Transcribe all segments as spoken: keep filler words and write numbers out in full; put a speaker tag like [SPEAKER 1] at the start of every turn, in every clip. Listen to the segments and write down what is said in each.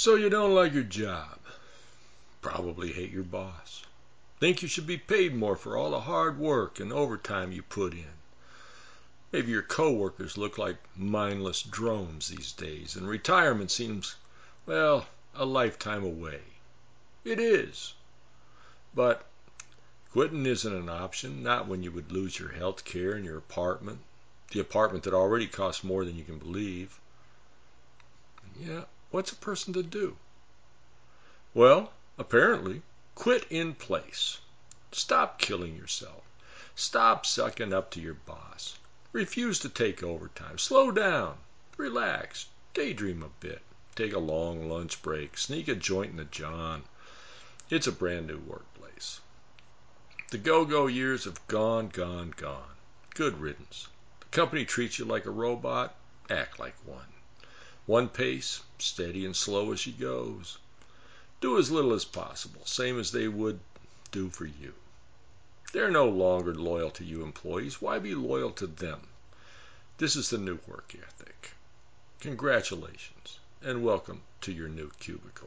[SPEAKER 1] So you don't like your job. Probably hate your boss. Think you should be paid more for all the hard work and overtime you put in. Maybe your coworkers look like mindless drones these days, and retirement seems, well, a lifetime away. It is. But quitting isn't an option, not when you would lose your health care and your apartment, the apartment that already costs more than you can believe. Yeah, what's a person to do? Well, apparently, quit in place. Stop killing yourself. Stop sucking up to your boss. Refuse to take overtime. Slow down. Relax. Daydream a bit. Take a long lunch break. Sneak a joint in the john. It's a brand new workplace. The go-go years have gone, gone, gone. Good riddance. The company treats you like a robot. Act like one. One pace, steady and slow as she goes. Do as little as possible, same as they would do for you. They're no longer loyal to you employees. Why be loyal to them? This is the new work ethic. Congratulations, and welcome to your new cubicle.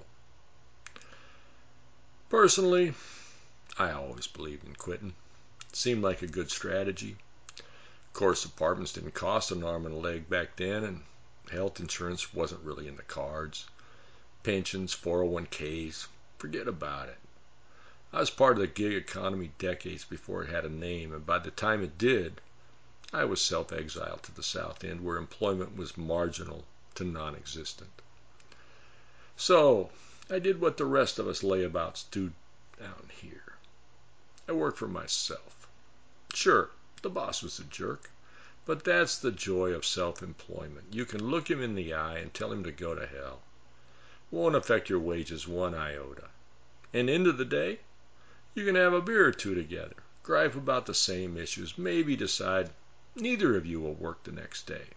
[SPEAKER 1] Personally, I always believed in quitting. It seemed like a good strategy. Of course, apartments didn't cost an arm and a leg back then, and health insurance wasn't really in the cards. Pensions, four oh one k's, forget about it. I was part of the gig economy decades before it had a name, and by the time it did, I was self-exiled to the South End, where employment was marginal to non-existent. So, I did what the rest of us layabouts do down here. I worked for myself. Sure, the boss was a jerk, but that's the joy of self-employment. You can look him in the eye and tell him to go to hell. Won't affect your wages one iota. And end of the day, you can have a beer or two together, gripe about the same issues, maybe decide neither of you will work the next day.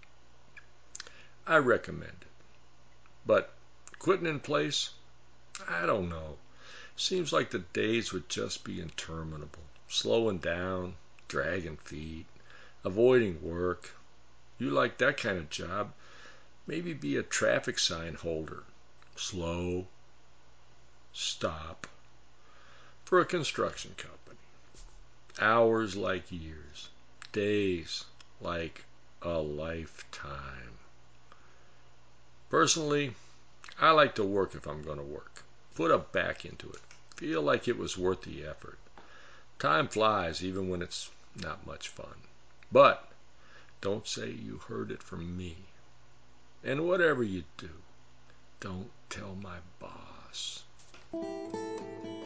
[SPEAKER 1] I recommend it. But quitting in place? I don't know. Seems like the days would just be interminable. Slowing down, dragging feet, avoiding work. You like that kind of job? Maybe be a traffic sign holder. Slow. Stop. For a construction company. Hours like years. Days like a lifetime. Personally, I like to work if I'm going to work. Put a back into it. Feel like it was worth the effort. Time flies even when it's not much fun. But don't say you heard it from me. And whatever you do, don't tell my boss.